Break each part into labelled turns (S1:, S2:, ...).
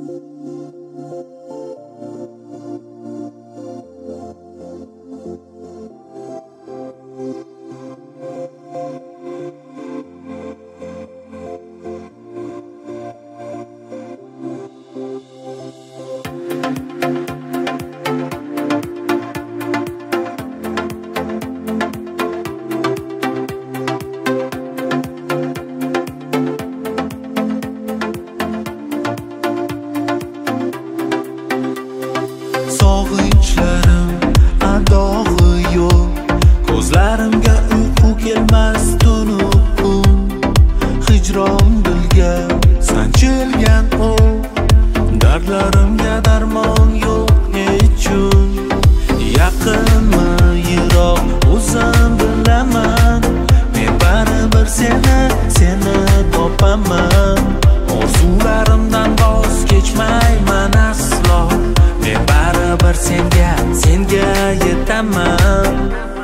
S1: Sog'inchlarim adog'i yo'q, ko'zlarimga uyqu kelmas tunu kun. Hijron dilga sanchilgan o'q, dardlarimga darmon yo'q nechun. Yaqinmi yiroq o'zim bilaman, men baribir seni topaman. Orzularimdan voz kechmayman aslo, men baribir senga yetaman.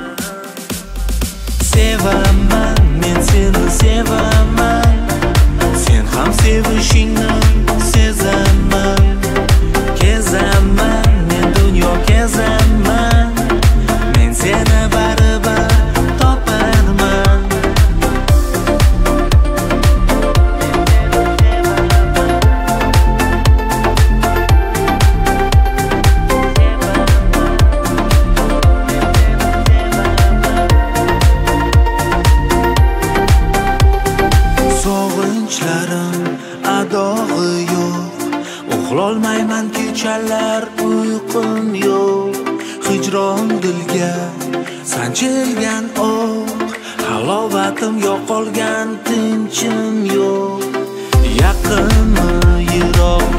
S1: Sevaman, men seni sevaman, sen ham sevishingni sezaman. Kezaman, men dunyo kezaman, men seni baribir toparman. Sog'inchlarim adog'i yo'q, uxlolmayman kechalar uyqum yo'q. Hijron dilga sanchilgan o'q, halovatim yo'qolgan tinchim yo'q. Yaqinmi yiroq